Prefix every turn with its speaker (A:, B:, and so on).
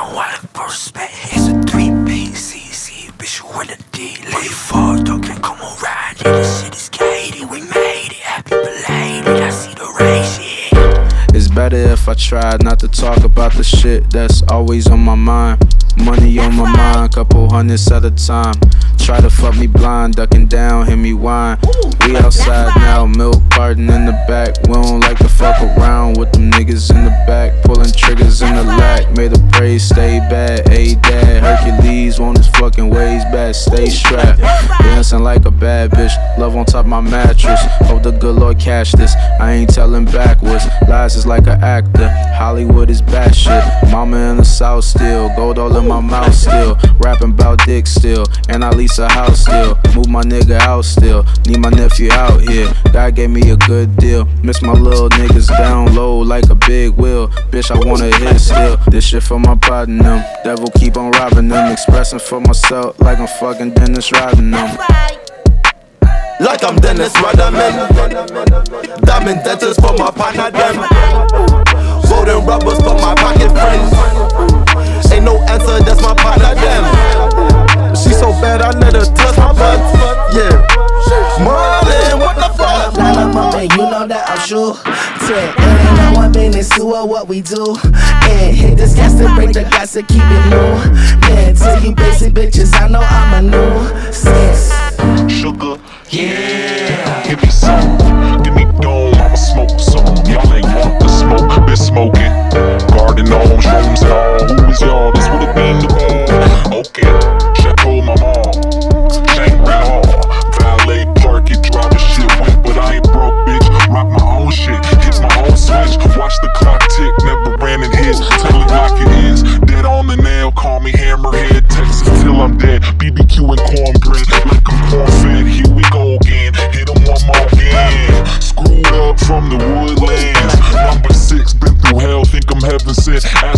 A: while in respect. It's a 3-piece, bitch, you in a D. Lady fuck, talking, come on, ride. Yeah, this shit is gated, we made it. Happy belated, I see the race, yeah.
B: It's better if I try not to talk about the shit that's always on my mind. Money on my mind, couple hundreds at a time. Try to fuck me blind, ducking down, hear me whine. We outside now, milk carton in the back. We don't like to fuck around with them niggas in the back. Pulling triggers in the lack, made a praise stay bad. Hey dad, Hercules on his fucking ways back, stay strapped. Dancing like a bad bitch, love on top of my mattress. Hope the good Lord catch this, I ain't telling backwards. Lies is like an actor, Hollywood is bad shit. Mama in the south still, gold all in my mouth still. Rapping about dick still, and I lease a house still. Move my nigga out still, need my nephew out here. God gave me a good deal, miss my little niggas down low like a big wheel. Bitch, I wanna hit still, this shit for my partner them. Devil keep on robbing them, expressing for myself like I'm fucking Dennis Rodman them.
C: Like I'm Dennis Rodman. Diamond dentures for my partner them. Golden rubbers for my pocket friends. Ain't no answer, that's my partner them. She so bad I let her touch my butt. Yeah. Marlon, what the fuck?
D: Line up my man, you know that I'm sure. It ain't no one business to what we do. And hit this gas to break the gas to keep it new. Man, tell you basic bitches, I know I'm a nuisance.
E: Sugar, yeah. Give me some, give me dome, I'ma smoke some. Y'all ain't want the smoke, been smoking. Garden gnomes, shrooms and all. Who is y'all? This would have been the ball. Okay, Chateau Mama, Shangri-La, valet park, it driving shit wet, but I ain't broke, bitch. Rock my own shit, hit my own switch. Watch the clock tick, never ran and hit. Tell it like it is, dead on the nail. Call me Hammerhead, Texas till I'm dead. BBQ and cornbread, like I'm corn-fed. Here we go again, hit 'em one more again. Screwed up from the woodlands. Number 6, been through hell, think I'm heaven sent.